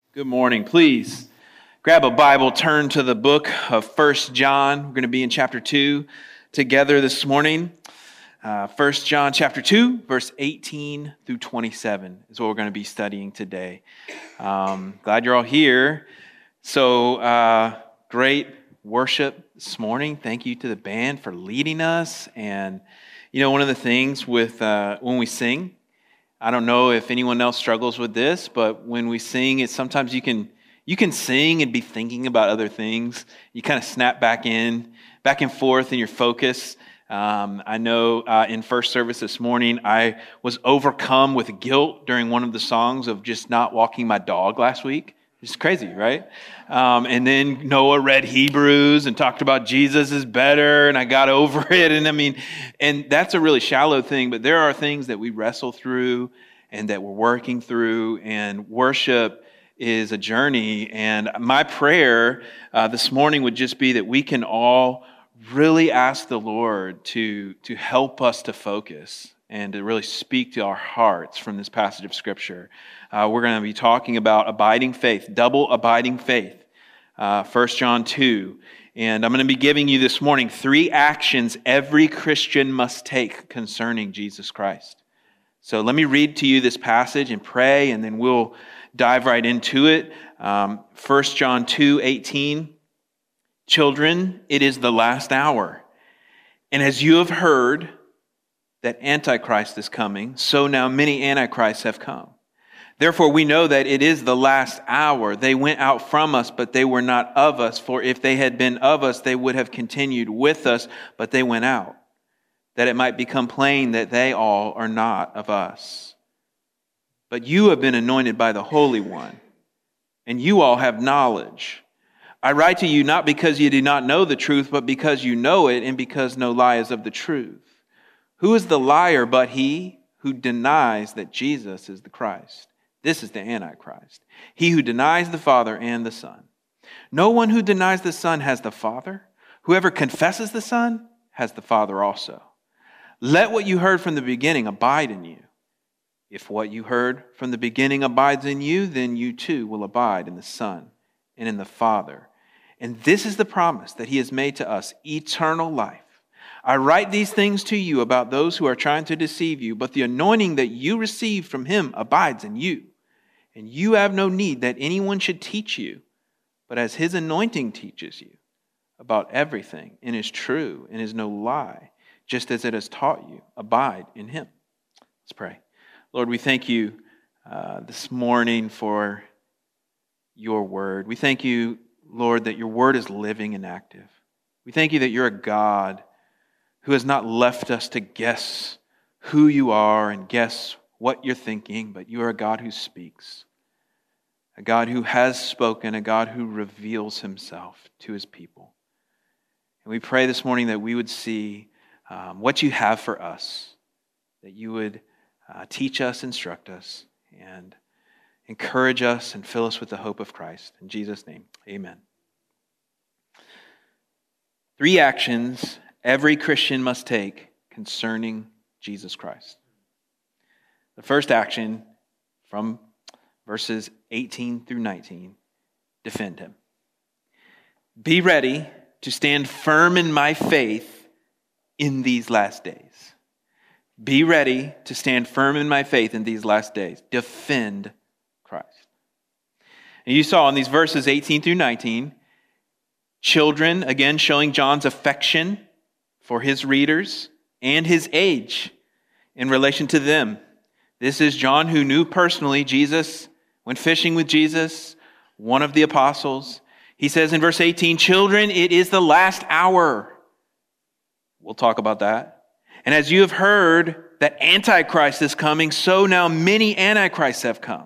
Good morning. Please grab a Bible, turn to the book of 1 John. We're going to be in chapter 2 together this morning. 1 John chapter 2, verse 18 through 27 is what we're going to be studying today. Glad you're all here. So great worship this morning. Thank you to the band for leading us. And, one of the things with when we sing, I don't know if anyone else struggles with this, but when we sing, sometimes you can sing and be thinking about other things. You kind of snap back and forth in your focus. I know in first service this morning, I was overcome with guilt during one of the songs of just not walking my dog last week. It's crazy, right? And then Noah read Hebrews and talked about Jesus is better, and I got over it. And that's a really shallow thing, but there are things that we wrestle through and that we're working through, and worship is a journey. And my prayer this morning would just be that we can all really ask the Lord to help us to focus and to really speak to our hearts from this passage of Scripture. We're going to be talking about abiding faith, double abiding faith, 1 John 2. And I'm going to be giving you this morning 3 actions every Christian must take concerning Jesus Christ. So let me read to you this passage and pray, and then we'll dive right into it. 1 John 2:18. Children, it is the last hour. And as you have heard that Antichrist is coming, so now many Antichrists have come. Therefore, we know that it is the last hour. They went out from us, but they were not of us. For if they had been of us, they would have continued with us, but they went out, that it might become plain that they all are not of us. But you have been anointed by the Holy One, and you all have knowledge. I write to you not because you do not know the truth, but because you know it, and because no lie is of the truth. Who is the liar but he who denies that Jesus is the Christ? This is the Antichrist, he who denies the Father and the Son. No one who denies the Son has the Father. Whoever confesses the Son has the Father also. Let what you heard from the beginning abide in you. If what you heard from the beginning abides in you, then you too will abide in the Son and in the Father. And this is the promise that he has made to us, eternal life. I write these things to you about those who are trying to deceive you, but the anointing that you received from him abides in you. And you have no need that anyone should teach you, but as his anointing teaches you about everything and is true and is no lie, just as it has taught you, abide in him. Let's pray. Lord, we thank you this morning for your word. We thank you, Lord, that your word is living and active. We thank you that you're a God who has not left us to guess who you are and guess what you're thinking, but you are a God who speaks, a God who has spoken, a God who reveals himself to his people. And we pray this morning that we would see what you have for us, that you would teach us, instruct us, and encourage us and fill us with the hope of Christ. In Jesus' name, amen. 3 actions every Christian must take concerning Jesus Christ. The first action from verses 18 through 19, defend him. Be ready to stand firm in my faith in these last days. Be ready to stand firm in my faith in these last days. Defend Christ. And you saw in these verses 18 through 19, children, again, showing John's affection for his readers and his age in relation to them. This is John, who knew personally Jesus, went fishing with Jesus, one of the apostles. He says in verse 18, children, it is the last hour. We'll talk about that. And as you have heard that Antichrist is coming, so now many Antichrists have come.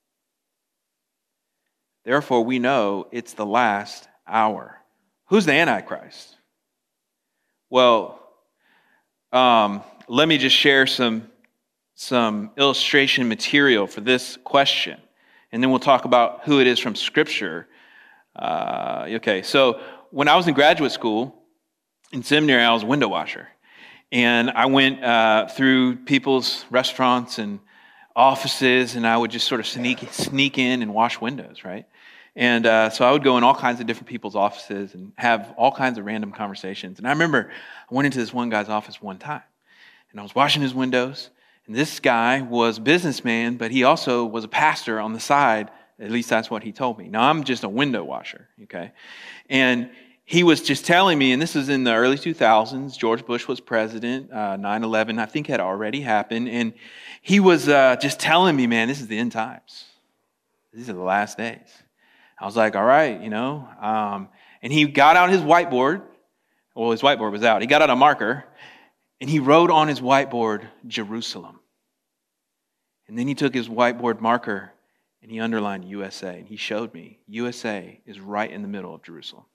Therefore, we know it's the last hour. Who's the Antichrist? Well, let me just share some illustration material for this question, and then we'll talk about who it is from Scripture. So when I was in graduate school, in seminary, I was a window washer. And I went through people's restaurants and offices, and I would just sort of sneak in and wash windows, right? And so I would go in all kinds of different people's offices and have all kinds of random conversations. And I remember I went into this one guy's office one time, and I was washing his windows. And this guy was a businessman, but he also was a pastor on the side. At least that's what he told me. Now, I'm just a window washer, okay? And he was just telling me, and this was in the early 2000s, George Bush was president, 9/11, I think, had already happened. And he was just telling me, man, this is the end times. These are the last days. I was like, all right, and he got out his whiteboard. Well, his whiteboard was out. He got out a marker, and he wrote on his whiteboard, Jerusalem. And then he took his whiteboard marker, and he underlined USA. And he showed me, USA is right in the middle of Jerusalem.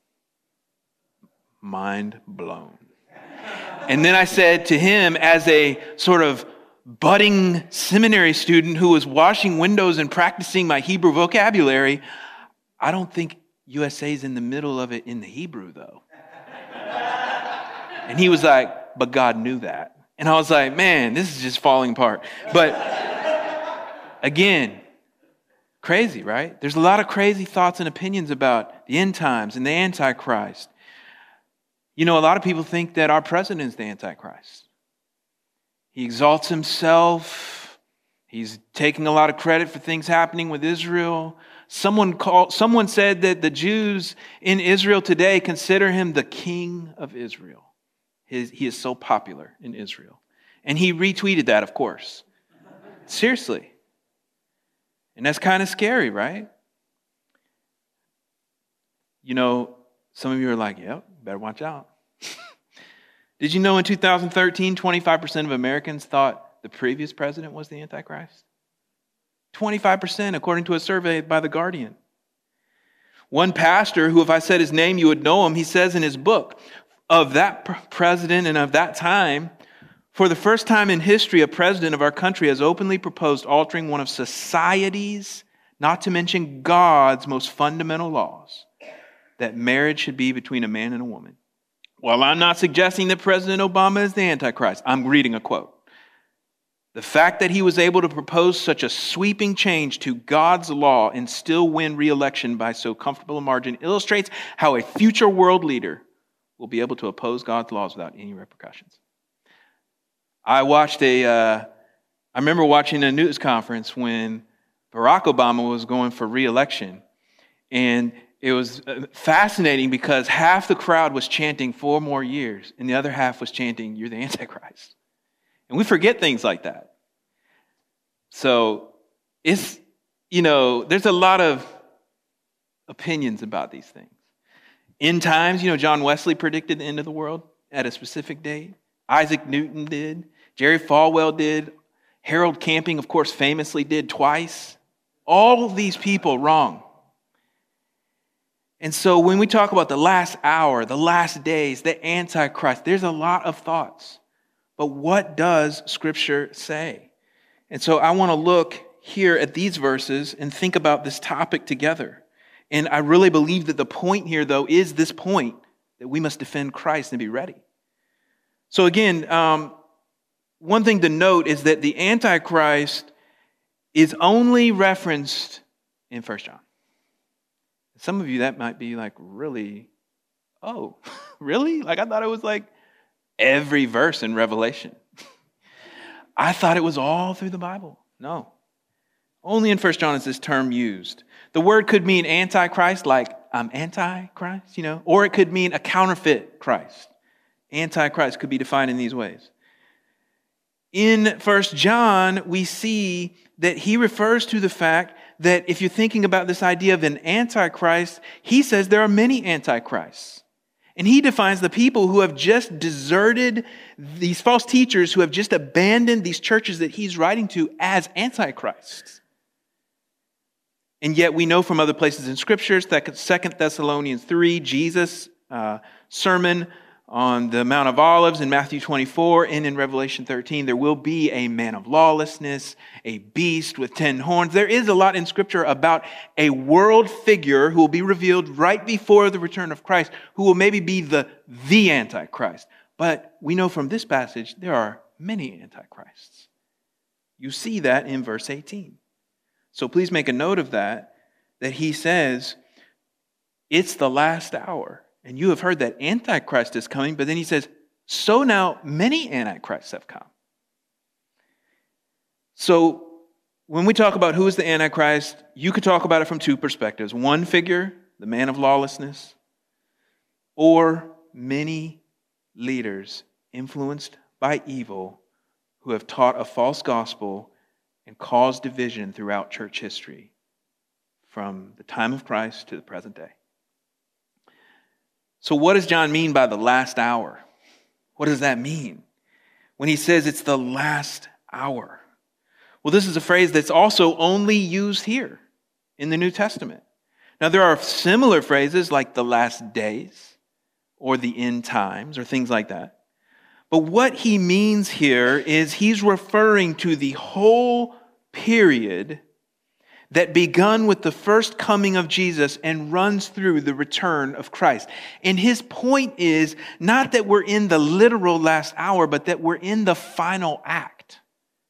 Mind blown. And then I said to him, as a sort of budding seminary student who was washing windows and practicing my Hebrew vocabulary, I don't think USA is in the middle of it in the Hebrew, though. And he was like, but God knew that. And I was like, man, this is just falling apart. But again, crazy, right? There's a lot of crazy thoughts and opinions about the end times and the Antichrist. A lot of people think that our president is the Antichrist. He exalts himself. He's taking a lot of credit for things happening with Israel. Someone said that the Jews in Israel today consider him the king of Israel. He is so popular in Israel. And he retweeted that, of course. Seriously. And that's kind of scary, right? Some of you are like, yep, better watch out. Did you know in 2013, 25% of Americans thought the previous president was the Antichrist? 25%, according to a survey by The Guardian. One pastor, who if I said his name, you would know him, he says in his book, of that president and of that time, for the first time in history, a president of our country has openly proposed altering one of society's, not to mention God's, most fundamental laws, that marriage should be between a man and a woman. While I'm not suggesting that President Obama is the Antichrist, I'm reading a quote. The fact that he was able to propose such a sweeping change to God's law and still win re-election by so comfortable a margin illustrates how a future world leader will be able to oppose God's laws without any repercussions. I remember watching a news conference when Barack Obama was going for re-election, and it was fascinating because half the crowd was chanting 4 more years, and the other half was chanting, "You're the Antichrist." And we forget things like that. So there's a lot of opinions about these things. End times, John Wesley predicted the end of the world at a specific date. Isaac Newton did. Jerry Falwell did. Harold Camping, of course, famously did twice. All of these people wrong. And so when we talk about the last hour, the last days, the Antichrist, there's a lot of thoughts. But what does Scripture say? And so I want to look here at these verses and think about this topic together. And I really believe that the point here, though, is this point that we must defend Christ and be ready. So again, one thing to note is that the Antichrist is only referenced in 1 John. Some of you, that might be like, really? Oh, really? Like I thought it was like every verse in Revelation. I thought it was all through the Bible. No. Only in 1 John is this term used. The word could mean Antichrist, like I'm anti-Christ, or it could mean a counterfeit Christ. Antichrist could be defined in these ways. In 1 John, we see that he refers to the fact that if you're thinking about this idea of an Antichrist, he says there are many Antichrists. And he defines the people who have just deserted these false teachers, who have just abandoned these churches that he's writing to as Antichrists. And yet we know from other places in Scriptures, that 2 Thessalonians 3, Jesus' sermon on the Mount of Olives in Matthew 24 and in Revelation 13, there will be a man of lawlessness, a beast with 10 horns. There is a lot in Scripture about a world figure who will be revealed right before the return of Christ, who will maybe be the Antichrist. But we know from this passage there are many Antichrists. You see that in verse 18. So please make a note of that he says, it's the last hour. And you have heard that Antichrist is coming, but then he says, so now many Antichrists have come. So when we talk about who is the Antichrist, you could talk about it from two perspectives. One figure, the man of lawlessness, or many leaders influenced by evil who have taught a false gospel and caused division throughout church history from the time of Christ to the present day. So what does John mean by the last hour? What does that mean when he says it's the last hour? Well, this is a phrase that's also only used here in the New Testament. Now, there are similar phrases like the last days or the end times or things like that. But what he means here is he's referring to the whole period that begun with the first coming of Jesus and runs through the return of Christ. And his point is not that we're in the literal last hour, but that we're in the final act.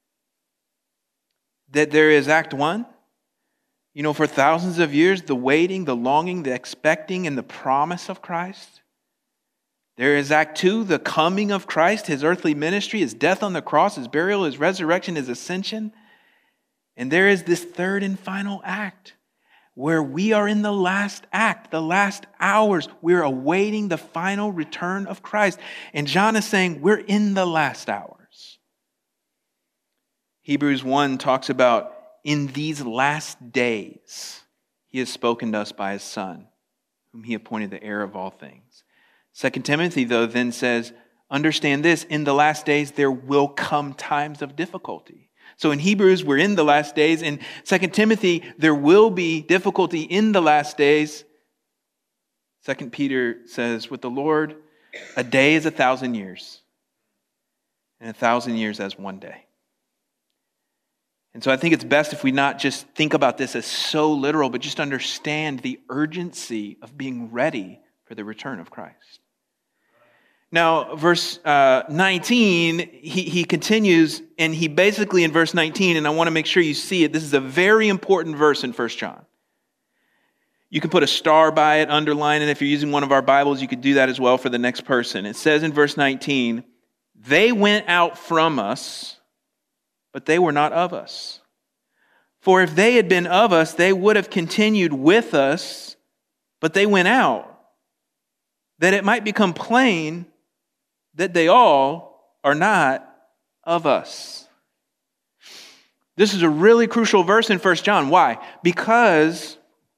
That there is Act 1. For thousands of years, the waiting, the longing, the expecting, and the promise of Christ. There is Act 2, the coming of Christ, his earthly ministry, his death on the cross, his burial, his resurrection, his ascension. And there is this third and final act where we are in the last act, the last hours. We're awaiting the final return of Christ. And John is saying we're in the last hours. Hebrews 1 talks about in these last days, he has spoken to us by his Son, whom he appointed the heir of all things. 2 Timothy, though, then says, understand this, in the last days there will come times of difficulty. So in Hebrews, we're in the last days. In 2 Timothy, there will be difficulty in the last days. 2 Peter says, with the Lord, a day is 1,000 years, and 1,000 years as one day. And so I think it's best if we not just think about this as so literal, but just understand the urgency of being ready for the return of Christ. Now, verse 19, he continues, and he basically in verse 19, and I want to make sure you see it, this is a very important verse in 1 John. You can put a star by it, underline it. If you're using one of our Bibles, you could do that as well for the next person. It says in verse 19, they went out from us, but they were not of us. For if they had been of us, they would have continued with us, but they went out, that it might become plain that they all are not of us. This is a really crucial verse in 1 John. Why? Because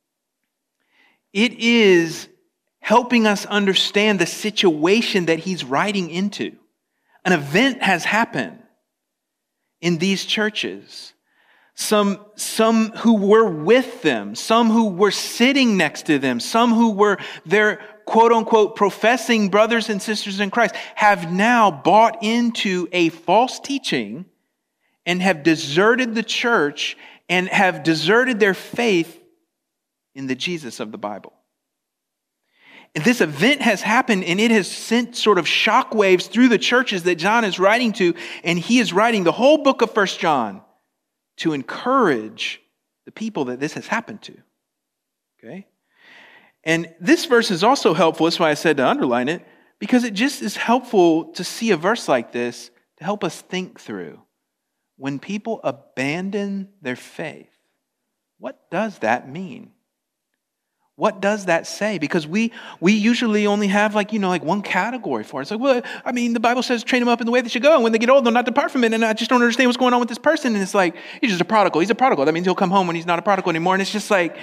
it is helping us understand the situation that he's writing into. An event has happened in these churches. Some who were with them, some who were sitting next to them, some who were their quote-unquote professing brothers and sisters in Christ have now bought into a false teaching and have deserted the church and have deserted their faith in the Jesus of the Bible. And this event has happened, and it has sent sort of shockwaves through the churches that John is writing to, and he is writing the whole book of 1 John to encourage the people that this has happened to. Okay? And this verse is also helpful, that's why I said to underline it, because it just is helpful to see a verse like this to help us think through. When people abandon their faith, what does that mean? What does that say? Because we usually only have like one category for it. It's like, well, I mean, the Bible says train them up in the way they should go, and when they get old, they'll not depart from it. And I just don't understand what's going on with this person. And it's like, he's just a prodigal. He's a prodigal. That means he'll come home when he's not a prodigal anymore. And it's just like,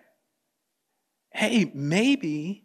hey, maybe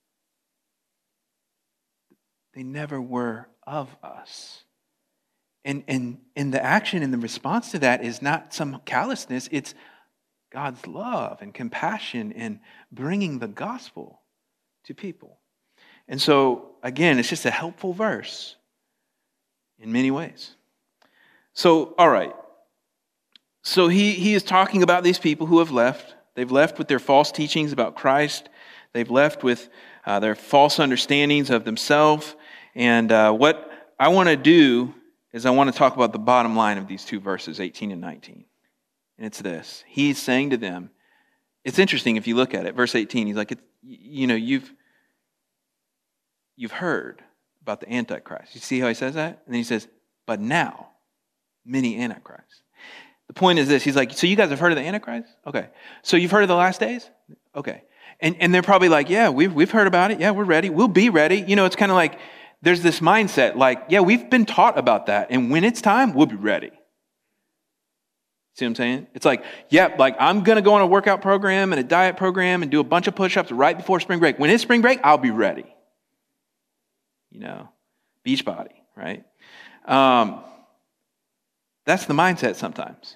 they never were of us. And the action and the response to that is not some callousness. It's God's love and compassion and bringing the gospel to people. And so, again, it's just a helpful verse in many ways. So, all right. So he is talking about these people who have left. They've left with their false teachings about Christ. They've left with their false understandings of themselves. And what I want to do is I want to talk about the bottom line of these two verses, 18 and 19. And it's this. He's saying to them, it's interesting if you look at it. Verse 18, he's like, you've heard about the Antichrist. You see how he says that? And then he says, but now, many Antichrists. The point is this. He's like, so you guys have heard of the Antichrist? Okay. So you've heard of the last days? Okay. And they're probably like, yeah, we've heard about it. Yeah, we're ready. We'll be ready. It's kind of like there's this mindset like, yeah, we've been taught about that. And when it's time, we'll be ready. See what I'm saying? It's like, yeah, like I'm going to go on a workout program and a diet program and do a bunch of push-ups right before spring break. When it's spring break, I'll be ready. Beach body, right? That's the mindset sometimes.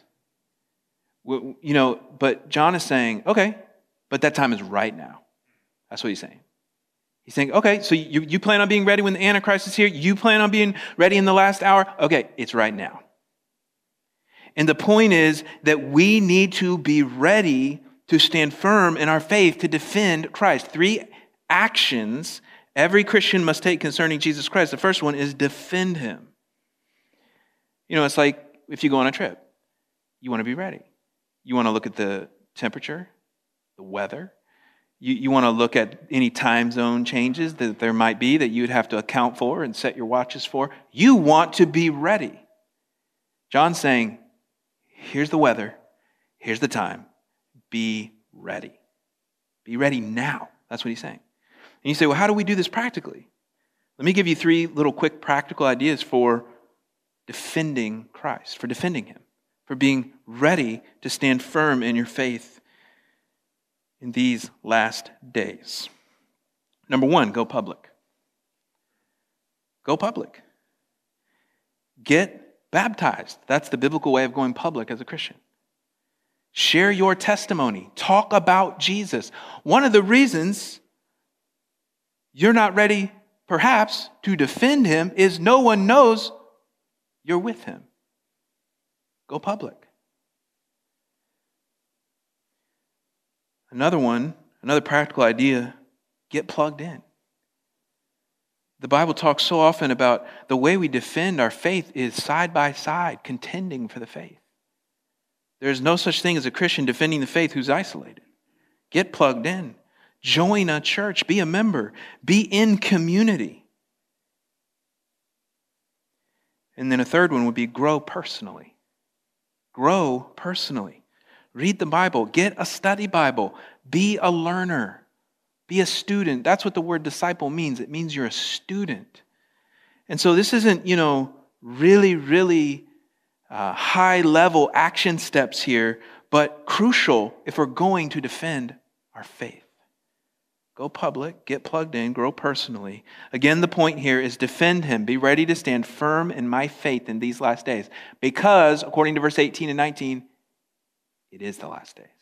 But John is saying, okay, but that time is right now. That's what he's saying. He's saying, okay, so you plan on being ready when the Antichrist is here? You plan on being ready in the last hour? Okay, it's right now. And the point is that we need to be ready to stand firm in our faith to defend Christ. 3 actions every Christian must take concerning Jesus Christ. The first one is defend him. It's like if you go on a trip, you want to be ready. You want to look at the temperature, the weather. You want to look at any time zone changes that there might be that you'd have to account for and set your watches for. You want to be ready. John's saying, here's the weather. Here's the time. Be ready. Be ready now. That's what he's saying. And you say, well, how do we do this practically? Let me give you 3 little quick practical ideas for defending Christ, for defending him, for being ready to stand firm in your faith in these last days. Number 1, go public. Go public. Get baptized. That's the biblical way of going public as a Christian. Share your testimony. Talk about Jesus. One of the reasons you're not ready, perhaps, to defend him is no one knows you're with him. Go public. Another practical idea, get plugged in. The Bible talks so often about the way we defend our faith is side by side, contending for the faith. There is no such thing as a Christian defending the faith who's isolated. Get plugged in. Join a church. Be a member. Be in community. And then a third one would be grow personally. Grow personally. Read the Bible. Get a study Bible. Be a learner. Be a student. That's what the word disciple means. It means you're a student. And so this isn't, really, really high-level action steps here, but crucial if we're going to defend our faith. Go public, get plugged in, grow personally. Again, the point here is defend him. Be ready to stand firm in my faith in these last days. Because, according to verse 18 and 19, it is the last days.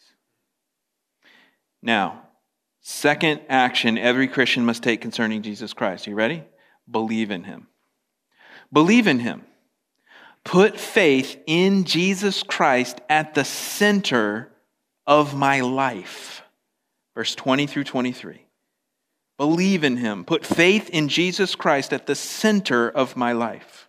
Now, second action every Christian must take concerning Jesus Christ. Are you ready? Believe in him. Believe in him. Put faith in Jesus Christ at the center of my life. Verse 20 through 23. Believe in him. Put faith in Jesus Christ at the center of my life.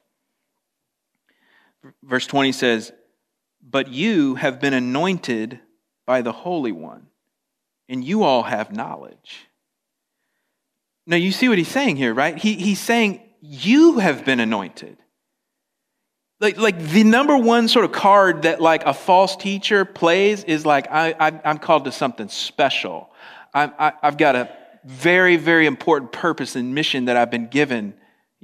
Verse 20 says, but you have been anointed by the Holy One, and you all have knowledge. Now, you see what he's saying here, right? He's saying you have been anointed. Like the number one sort of card that like a false teacher plays is like, I'm called to something special. I've got a very, very important purpose and mission that I've been given,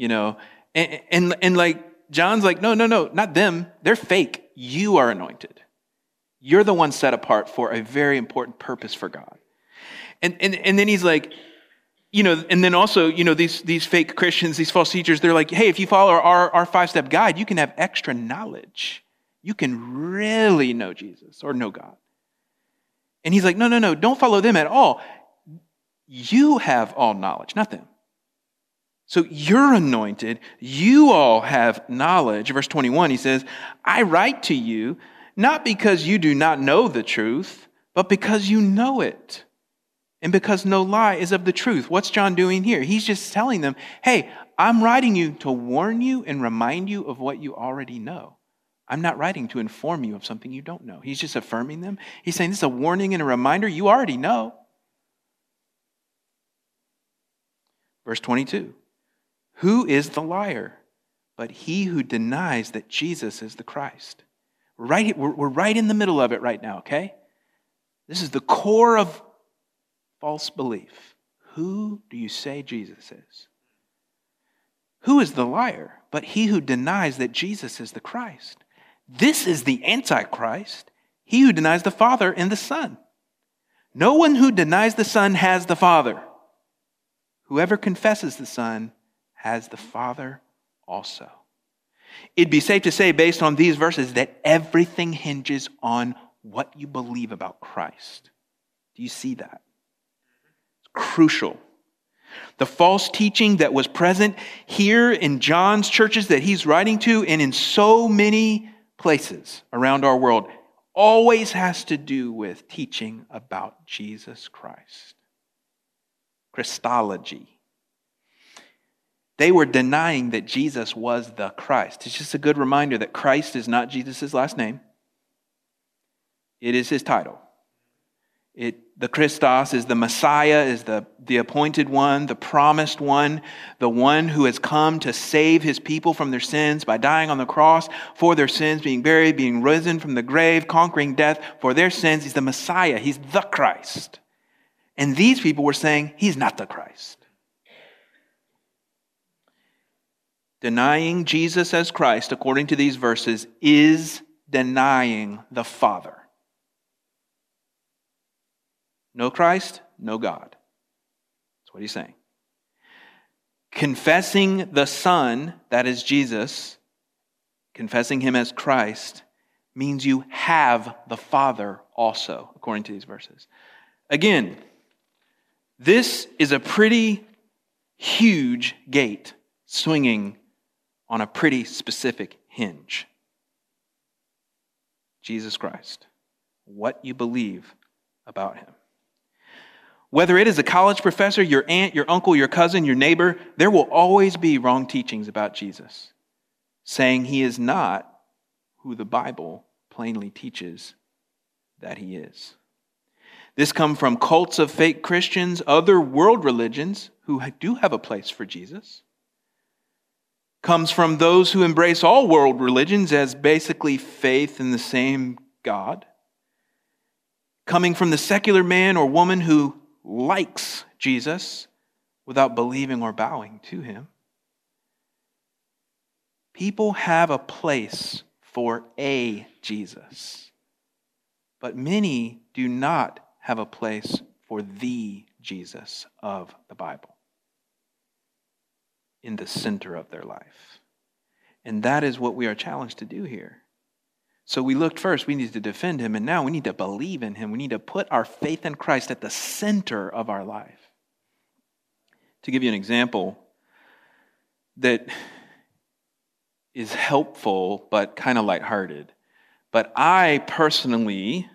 and like John's like, no, not them. They're fake. You are anointed. You're the one set apart for a very important purpose for God. And then he's like, and then also, these fake Christians, these false teachers, they're like, hey, if you follow our 5-step guide, you can have extra knowledge. You can really know Jesus or know God. And he's like, no, don't follow them at all. You have all knowledge, not them. So you're anointed. You all have knowledge. Verse 21, he says, I write to you, not because you do not know the truth, but because you know it. And because no lie is of the truth. What's John doing here? He's just telling them, hey, I'm writing you to warn you and remind you of what you already know. I'm not writing to inform you of something you don't know. He's just affirming them. He's saying this is a warning and a reminder you already know. Verse 22. Who is the liar but he who denies that Jesus is the Christ? We're right in the middle of it right now, okay? This is the core of false belief. Who do you say Jesus is? Who is the liar but he who denies that Jesus is the Christ? This is the Antichrist, he who denies the Father and the Son. No one who denies the Son has the Father. Whoever confesses the Son has the Father also. It'd be safe to say, based on these verses, that everything hinges on what you believe about Christ. Do you see that? It's crucial. The false teaching that was present here in John's churches that he's writing to and in so many places around our world always has to do with teaching about Jesus Christ. Christology. They were denying that Jesus was the Christ. It's just a good reminder that Christ is not Jesus' last name. It is his title. The Christos is the Messiah, is the appointed one, the promised one, the one who has come to save his people from their sins by dying on the cross for their sins, being buried, being risen from the grave, conquering death for their sins. He's the Messiah. He's the Christ. And these people were saying, he's not the Christ. Denying Jesus as Christ, according to these verses, is denying the Father. No Christ, no God. That's what he's saying. Confessing the Son, that is Jesus, confessing him as Christ, means you have the Father also, according to these verses. Again, this is a pretty huge gate swinging on a pretty specific hinge. Jesus Christ. What you believe about him. Whether it is a college professor, your aunt, your uncle, your cousin, your neighbor, there will always be wrong teachings about Jesus, saying he is not who the Bible plainly teaches that he is. This comes from cults of fake Christians, other world religions who do have a place for Jesus. Comes from those who embrace all world religions as basically faith in the same God. Coming from the secular man or woman who likes Jesus without believing or bowing to him. People have a place for a Jesus, but many do not have a place for the Jesus of the Bible in the center of their life. And that is what we are challenged to do here. So we looked first, we need to defend him, and now we need to believe in him. We need to put our faith in Christ at the center of our life. To give you an example that is helpful but kind of lighthearted, but I personally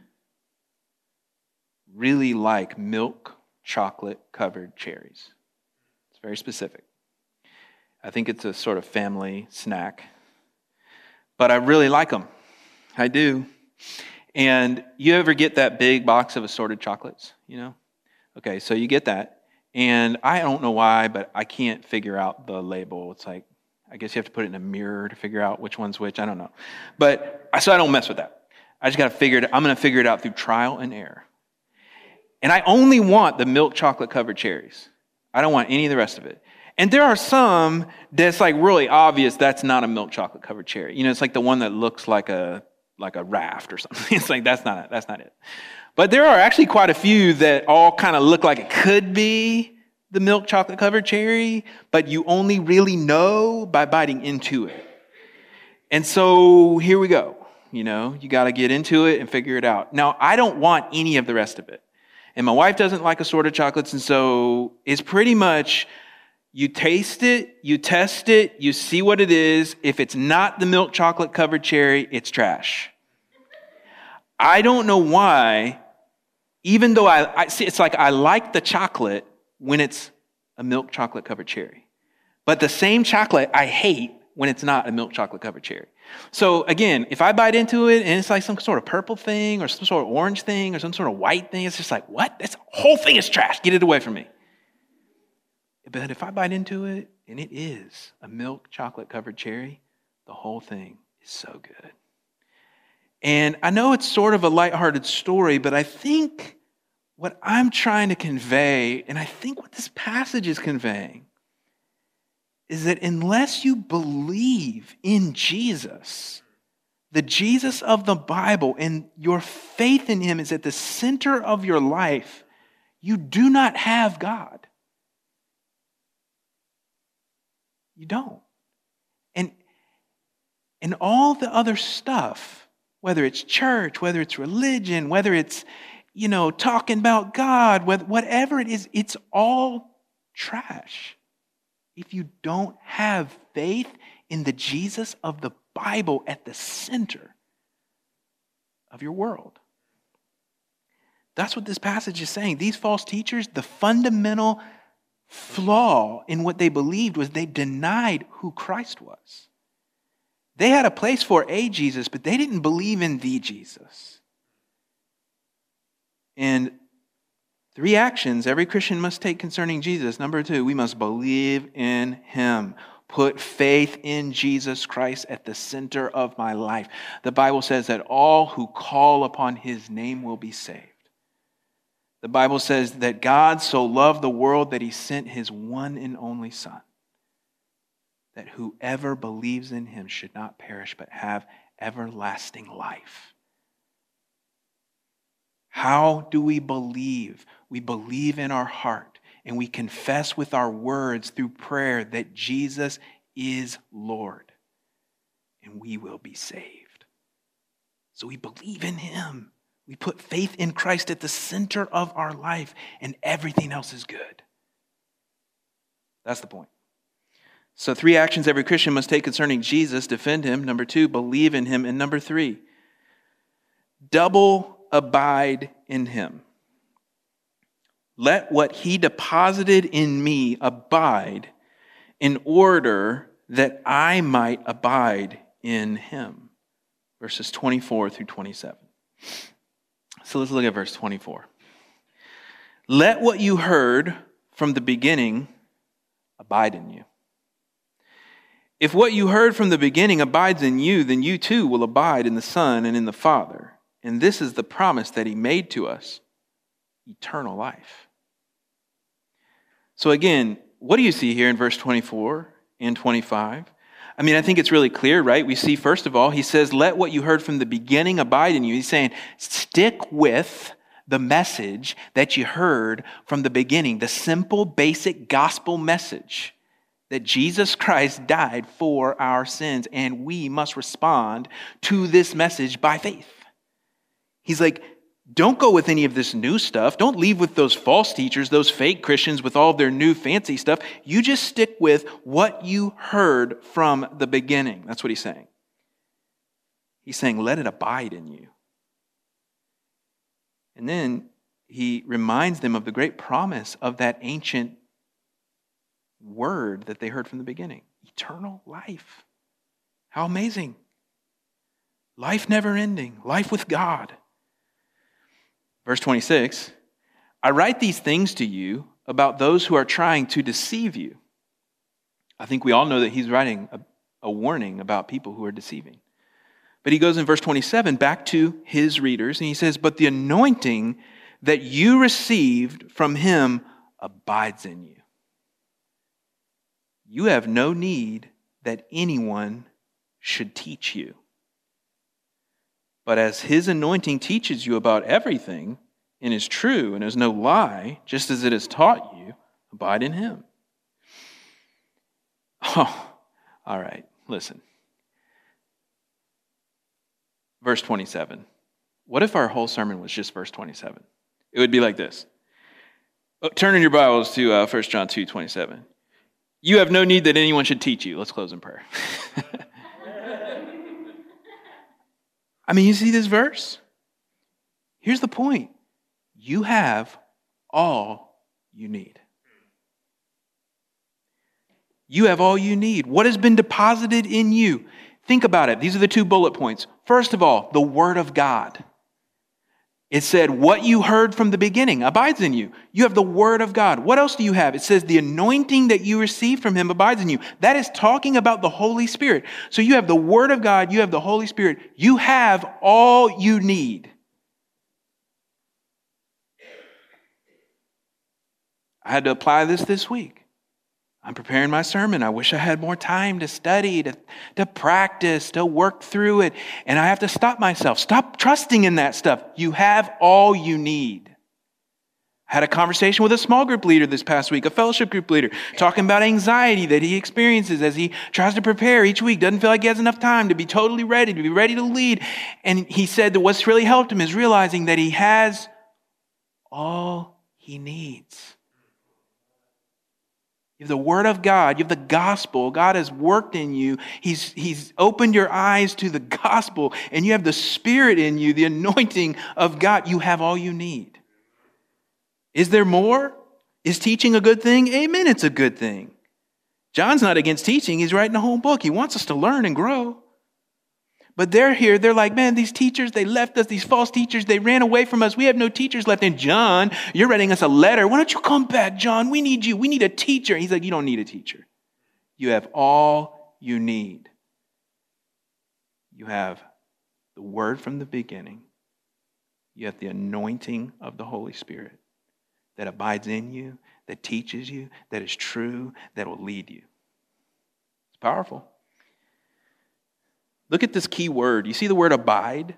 really like milk chocolate covered cherries. It's very specific. I think it's a sort of family snack, but I really like them. I do. And you ever get that big box of assorted chocolates, you know? Okay, so you get that. And I don't know why, but I can't figure out the label. It's like, I guess you have to put it in a mirror to figure out which one's which. I don't know. But, so I don't mess with that. I just got to figure it out. I'm going to figure it out through trial and error. And I only want the milk chocolate covered cherries. I don't want any of the rest of it. And there are some that's like really obvious that's not a milk chocolate covered cherry. You know, it's like the one that looks like a raft or something. It's like, that's not it. But there are actually quite a few that all kind of look like it could be the milk chocolate covered cherry, but you only really know by biting into it. And so here we go. You know, you got to get into it and figure it out. Now, I don't want any of the rest of it. And my wife doesn't like assorted chocolates, and so it's pretty much you taste it, you test it, you see what it is. If it's not the milk chocolate covered cherry, it's trash. I don't know why, even though I see, it's like I like the chocolate when it's a milk chocolate covered cherry. But the same chocolate I hate when it's not a milk chocolate covered cherry. So again, if I bite into it and it's like some sort of purple thing or some sort of orange thing or some sort of white thing, it's just like, what? This whole thing is trash. Get it away from me. But if I bite into it and it is a milk chocolate covered cherry, the whole thing is so good. And I know it's sort of a lighthearted story, but I think what I'm trying to convey, and I think what this passage is conveying, is that unless you believe in Jesus, the Jesus of the Bible, and your faith in him is at the center of your life, you do not have God. You don't. And all the other stuff, whether it's church, whether it's religion, whether it's, talking about God, whatever it is, it's all trash. If you don't have faith in the Jesus of the Bible at the center of your world. That's what this passage is saying. These false teachers, the fundamental flaw in what they believed was they denied who Christ was. They had a place for a Jesus, but they didn't believe in the Jesus. And 3 actions every Christian must take concerning Jesus. Number 2, we must believe in him. Put faith in Jesus Christ at the center of my life. The Bible says that all who call upon his name will be saved. The Bible says that God so loved the world that he sent his one and only Son, that whoever believes in him should not perish but have everlasting life. How do we believe? We believe in our heart and we confess with our words through prayer that Jesus is Lord, and we will be saved. So we believe in him. We put faith in Christ at the center of our life, and everything else is good. That's the point. So 3 actions every Christian must take concerning Jesus: defend him. Number 2, believe in him. And number 3, double abide in him. Let what he deposited in me abide, in order that I might abide in him. Verses 24 through 27. So let's look at verse 24. Let what you heard from the beginning abide in you. If what you heard from the beginning abides in you, then you too will abide in the Son and in the Father. And this is the promise that he made to us: eternal life. So again, what do you see here in verse 24 and 25? I mean, I think it's really clear, right? We see, first of all, he says, let what you heard from the beginning abide in you. He's saying, stick with the message that you heard from the beginning, the simple, basic gospel message that Jesus Christ died for our sins, and we must respond to this message by faith. He's like, don't go with any of this new stuff. Don't leave with those false teachers, those fake Christians with all of their new fancy stuff. You just stick with what you heard from the beginning. That's what he's saying. He's saying, let it abide in you. And then he reminds them of the great promise of that ancient word that they heard from the beginning: eternal life. How amazing. Life never ending, life with God. Verse 26, I write these things to you about those who are trying to deceive you. I think we all know that he's writing a warning about people who are deceiving. But he goes in verse 27 back to his readers, and he says, but the anointing that you received from him abides in you. You have no need that anyone should teach you. But as his anointing teaches you about everything and is true and is no lie, just as it has taught you, abide in him. Oh, all right, listen. Verse 27. What if our whole sermon was just verse 27? It would be like this. Turn in your Bibles to 1 John 2:27. You have no need that anyone should teach you. Let's close in prayer. I mean, you see this verse? Here's the point. You have all you need. You have all you need. What has been deposited in you? Think about it. These are the 2 bullet points. First of all, the Word of God. It said, what you heard from the beginning abides in you. You have the Word of God. What else do you have? It says, the anointing that you received from Him abides in you. That is talking about the Holy Spirit. So you have the Word of God, you have the Holy Spirit. You have all you need. I had to apply this week. I'm preparing my sermon. I wish I had more time to study, to practice, to work through it. And I have to stop myself. Stop trusting in that stuff. You have all you need. I had a conversation with a small group leader this past week, a fellowship group leader, talking about anxiety that he experiences as he tries to prepare each week. Doesn't feel like he has enough time to be totally ready, to be ready to lead. And he said that what's really helped him is realizing that he has all he needs. You have the Word of God. You have the gospel. God has worked in you. He's opened your eyes to the gospel, and you have the Spirit in you, the anointing of God. You have all you need. Is there more? Is teaching a good thing? Amen, it's a good thing. John's not against teaching. He's writing a whole book. He wants us to learn and grow. But they're here, they're like, man, these teachers, they left us, these false teachers, they ran away from us. We have no teachers left. And John, you're writing us a letter. Why don't you come back, John? We need you. We need a teacher. He's like, you don't need a teacher. You have all you need. You have the Word from the beginning. You have the anointing of the Holy Spirit that abides in you, that teaches you, that is true, that will lead you. It's powerful. Look at this key word. You see the word abide?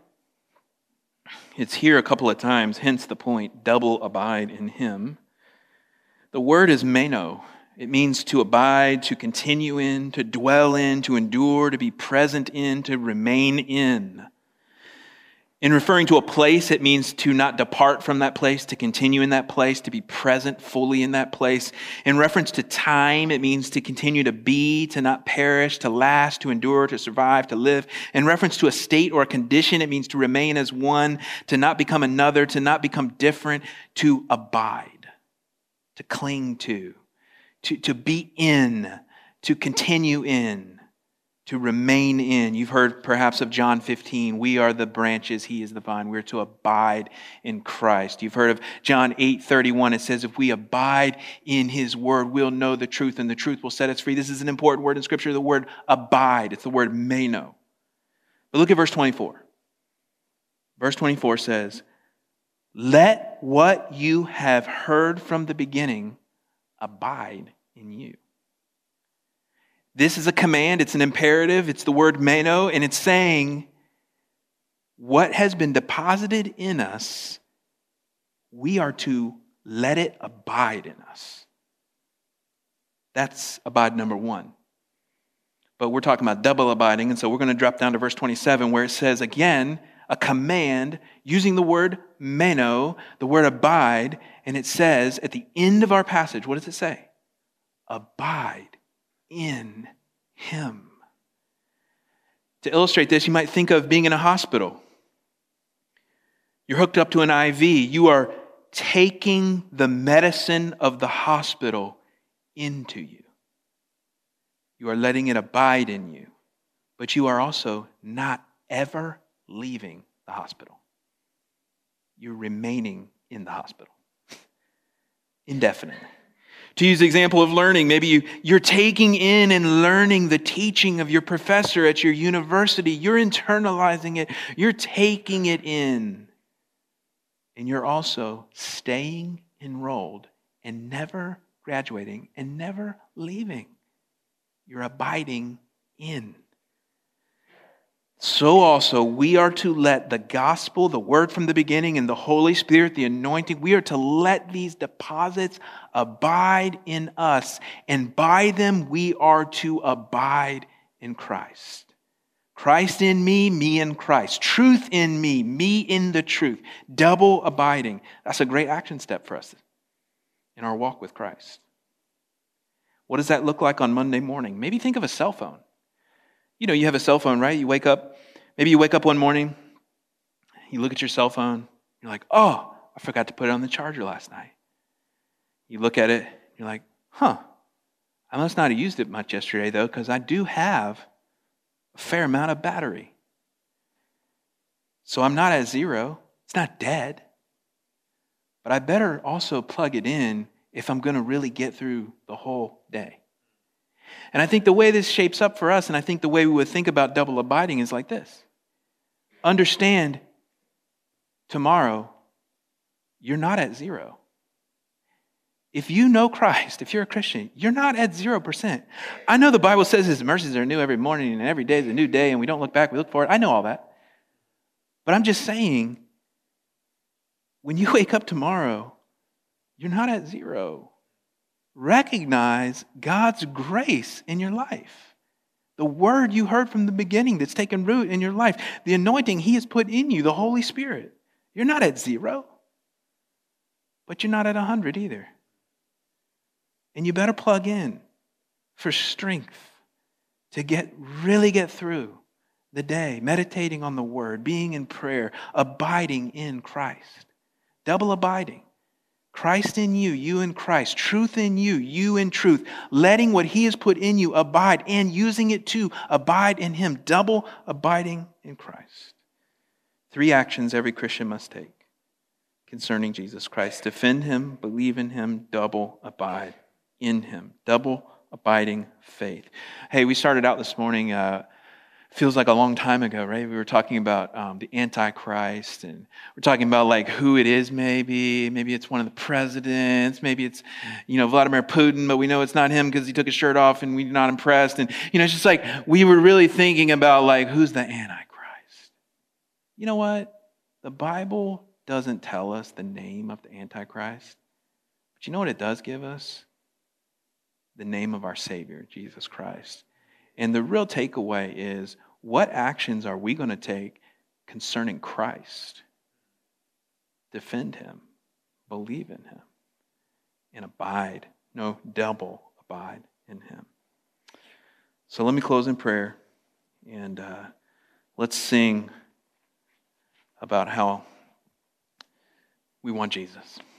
It's here a couple of times, hence the point, double abide in Him. The word is meno. It means to abide, to continue in, to dwell in, to endure, to be present in, to remain in. In referring to a place, it means to not depart from that place, to continue in that place, to be present fully in that place. In reference to time, it means to continue to be, to not perish, to last, to endure, to survive, to live. In reference to a state or a condition, it means to remain as one, to not become another, to not become different, to abide, to cling to be in, to continue in. To remain in. You've heard perhaps of John 15. We are the branches, He is the vine. We're to abide in Christ. You've heard of John 8:31. It says, if we abide in His word, we'll know the truth, and the truth will set us free. This is an important word in Scripture, the word abide. It's the word meno. But look at verse 24. Verse 24 says, let what you have heard from the beginning abide in you. This is a command, it's an imperative, it's the word meno, and it's saying what has been deposited in us, we are to let it abide in us. That's abide number 1. But we're talking about double abiding, and so we're going to drop down to verse 27 where it says again, a command using the word meno, the word abide, and it says at the end of our passage, what does it say? Abide in Him. To illustrate this, you might think of being in a hospital. You're hooked up to an IV. You are taking the medicine of the hospital into you. You are letting it abide in you. But you are also not ever leaving the hospital. You're remaining in the hospital indefinitely. To use the example of learning, maybe you're taking in and learning the teaching of your professor at your university. You're internalizing it. You're taking it in. And you're also staying enrolled and never graduating and never leaving. You're abiding in. So also we are to let the gospel, the word from the beginning, and the Holy Spirit, the anointing, we are to let these deposits abide in us. And by them we are to abide in Christ. Christ in me, me in Christ. Truth in me, me in the truth. Double abiding. That's a great action step for us in our walk with Christ. What does that look like on Monday morning? Maybe think of a cell phone. You know, you have a cell phone, right? You wake up one morning, you look at your cell phone, you're like, oh, I forgot to put it on the charger last night. You look at it, you're like, I I must not have used it much yesterday, though, because I do have a fair amount of battery. So I'm not at zero. It's not dead. But I better also plug it in if I'm going to really get through the whole day. And I think the way this shapes up for us, and I think the way we would think about double abiding is like this. Understand, tomorrow, you're not at zero. If you know Christ, if you're a Christian, you're not at 0%. I know the Bible says His mercies are new every morning and every day is a new day and we don't look back, we look forward. I know all that. But I'm just saying, when you wake up tomorrow, you're not at zero. Recognize God's grace in your life. The word you heard from the beginning that's taken root in your life. The anointing He has put in you, the Holy Spirit. You're not at zero. But you're not at 100 either. And you better plug in for strength to really get through the day, meditating on the word, being in prayer, abiding in Christ. Double abiding. Christ in you, you in Christ. Truth in you, you in truth. Letting what He has put in you abide and using it to abide in Him. Double abiding in Christ. 3 actions every Christian must take concerning Jesus Christ. Defend Him, believe in Him, double abide in Him. Double abiding faith. Hey, we started out this morning, feels like a long time ago, right? We were talking about the Antichrist, and we're talking about like who it is maybe. Maybe it's one of the presidents. Maybe it's, Vladimir Putin, but we know it's not him because he took his shirt off and we're not impressed. And, it's just like we were really thinking about like, who's the Antichrist? You know what? The Bible doesn't tell us the name of the Antichrist. But you know what it does give us? The name of our Savior, Jesus Christ. And the real takeaway is, what actions are we going to take concerning Christ? Defend Him, believe in Him, and abide. No, double abide in Him. So let me close in prayer, and let's sing about how we want Jesus.